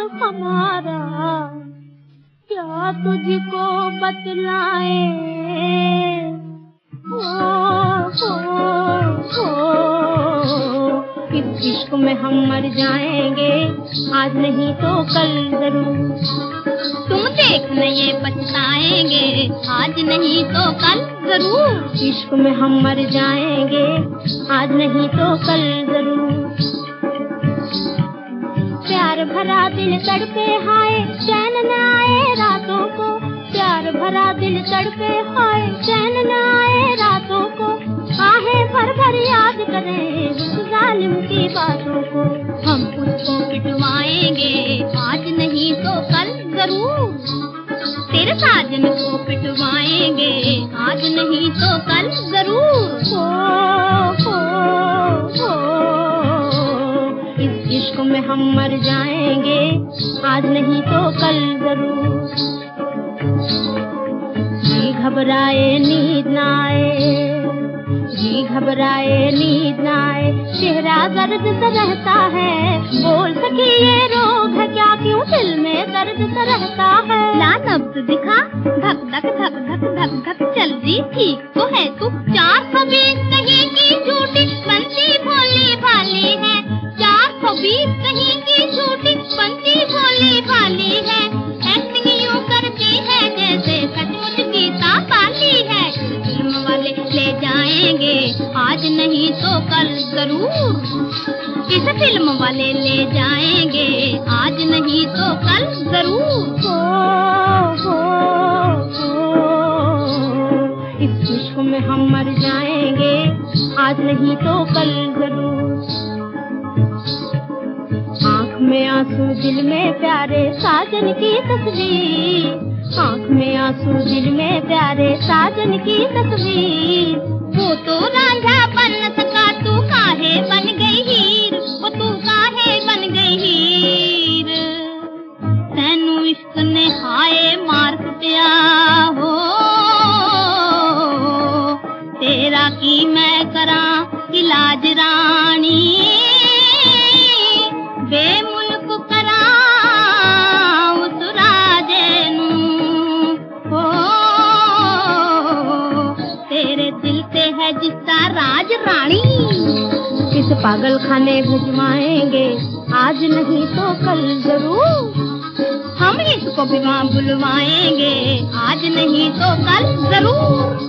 हमारा क्या तुझको बतलाए। इस इश्क में हम मर जाएंगे आज नहीं तो कल जरूर। तुम देखना ये पछताएंगे आज नहीं तो कल जरूर। इश्क में हम मर जाएंगे आज नहीं तो कल जरूर। प्यार भरा दिल तड़पे हाय चैन न आए रातों को। प्यार भरा दिल तड़पे हाय चैन न आए रातों को। आहें भर भर याद करें उस जालिम की बातों को। हम उसको पिटवाएंगे आज नहीं तो कल जरूर। तेरे साजन को पिटवाएंगे आज नहीं तो कल जरूर। इस इश्क में हम मर जाएंगे आज नहीं तो कल जरूर। जी घबराए नींद न आए, जी घबराए नींद न आए। चेहरा दर्द सा रहता है, बोल सकी ये रोग है क्या, क्यों दिल में दर्द सा रहता है। ला नब्ज दिखा, धक धक धक धक धक धक चल रही ठीक तो है तू। 420 कहीं की झूठी बनती भोली भाली है। 420 कहीं की झूठी बनती भोली भाली है। एक्टिंग यूं करती है जैसे सचमुच गीता पाली है। फिल्म वाले ले जाएंगे आज नहीं तो कल जरूर। इस फिल्म वाले ले जाएंगे आज नहीं तो कल जरूर। इस इश्क में हम मर जाएंगे आज नहीं तो कल जरूर। आँख में आंसू दिल में प्यारे साजन की तस्वीर। आँख में आंसू दिल में प्यारे साजन की तस्वीर। वो तो रांझा बन न सका तू काहे बन गई हीर। वो तू काहे बन गई हीर। तैनू इश्क ने हाय मार कुटिया हो। तेरा की मैं करा इलाज रानी। बेमुल्क करा उस राजे नू हो। तेरे दिल से है जिसका राज रानी। किस पागल खाने भिजवाएंगे आज नहीं तो कल जरूर। हम इसको भी वहाँ बुलवाएंगे आज नहीं तो कल जरूर।